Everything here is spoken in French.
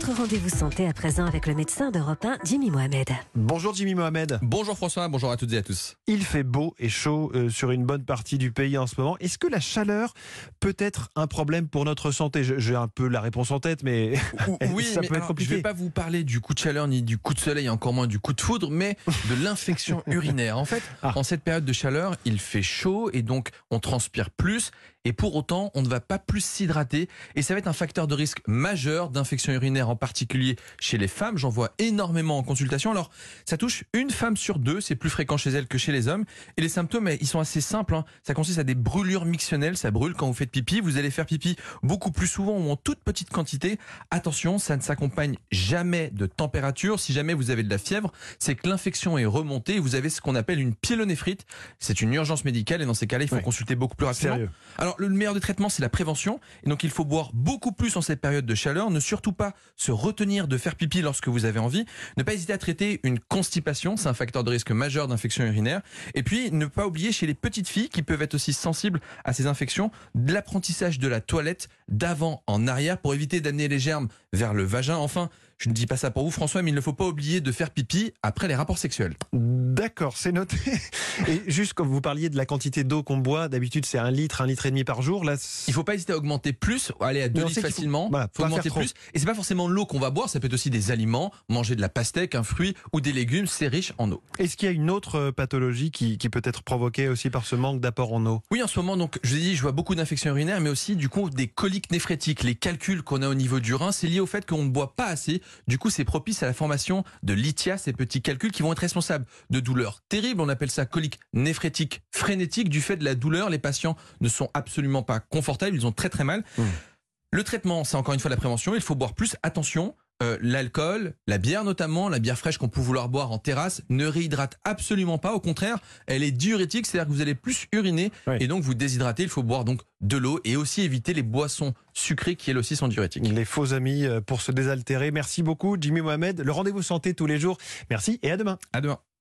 Votre rendez-vous santé à présent avec le médecin d'Europe 1, Jimmy Mohamed. Bonjour Jimmy Mohamed. Bonjour François, bonjour à toutes et à tous. Il fait beau et chaud sur une bonne partie du pays en ce moment. Est-ce que la chaleur peut être un problème pour notre santé ? J'ai un peu la réponse en tête, mais Oui, ça peut être compliqué. je ne vais pas vous parler du coup de chaleur ni du coup de soleil, encore moins du coup de foudre, mais de l'infection urinaire. En fait, en cette période de chaleur, il fait chaud et donc on transpire plus. Et pour autant, on ne va pas plus s'hydrater. Et ça va être un facteur de risque majeur d'infection urinaire, en particulier chez les femmes. J'en vois énormément en consultation. Alors, ça touche une femme sur deux. C'est plus fréquent chez elles que chez les hommes. Et les symptômes, ils sont assez simples. Ça consiste à des brûlures mictionnelles. Ça brûle quand vous faites pipi. Vous allez faire pipi beaucoup plus souvent ou en toute petite quantité. Attention, ça ne s'accompagne jamais de température. Si jamais vous avez de la fièvre, c'est que l'infection est remontée et vous avez ce qu'on appelle une pyélonéphrite. C'est une urgence médicale et dans ces cas-là, il faut consulter beaucoup plus rapidement. Sérieux. Alors, le meilleur des traitements, c'est la prévention. Et donc, il faut boire beaucoup plus en cette période de chaleur. Ne surtout pas se retenir de faire pipi lorsque vous avez envie. Ne pas hésiter à traiter une constipation. C'est un facteur de risque majeur d'infection urinaire. Et puis, ne pas oublier chez les petites filles qui peuvent être aussi sensibles à ces infections, de l'apprentissage de la toilette d'avant en arrière pour éviter d'amener les germes vers le vagin. Enfin, je ne dis pas ça pour vous François, mais il ne faut pas oublier de faire pipi après les rapports sexuels. D'accord, c'est noté. Et juste comme vous parliez de la quantité d'eau qu'on boit, d'habitude c'est 1 litre, 1,5 litre par jour. Là, il ne faut pas hésiter à augmenter plus, aller à 2 litres facilement. Il faut augmenter plus. Et c'est pas forcément l'eau qu'on va boire, ça peut être aussi des aliments, manger de la pastèque, un fruit ou des légumes, c'est riche en eau. Est-ce qu'il y a une autre pathologie qui peut être provoquée aussi par ce manque d'apport en eau ? Oui, en ce moment, donc, je vous ai dit, je vois beaucoup d'infections urinaires, mais aussi du coup des coliques néphrétiques. Les calculs qu'on a au niveau du rein, c'est lié au fait qu'on ne boit pas assez. Du coup, c'est propice à la formation de lithias, ces petits calculs qui vont être responsables de douleurs terribles. On appelle ça colique néphrétique frénétique. Du fait de la douleur, les patients ne sont absolument pas confortables, ils ont très très mal. Le traitement, c'est encore une fois la prévention. Il faut boire plus. Attention, l'alcool, la bière notamment, la bière fraîche qu'on peut vouloir boire en terrasse, ne réhydrate absolument pas. Au contraire, elle est diurétique, c'est-à-dire que vous allez plus uriner et donc vous déshydratez. Il faut boire donc de l'eau et aussi éviter les boissons sucrées qui elles aussi sont diurétiques. Les faux amis pour se désaltérer. Merci beaucoup Jimmy Mohamed. Le rendez-vous santé tous les jours. Merci et à demain. À demain.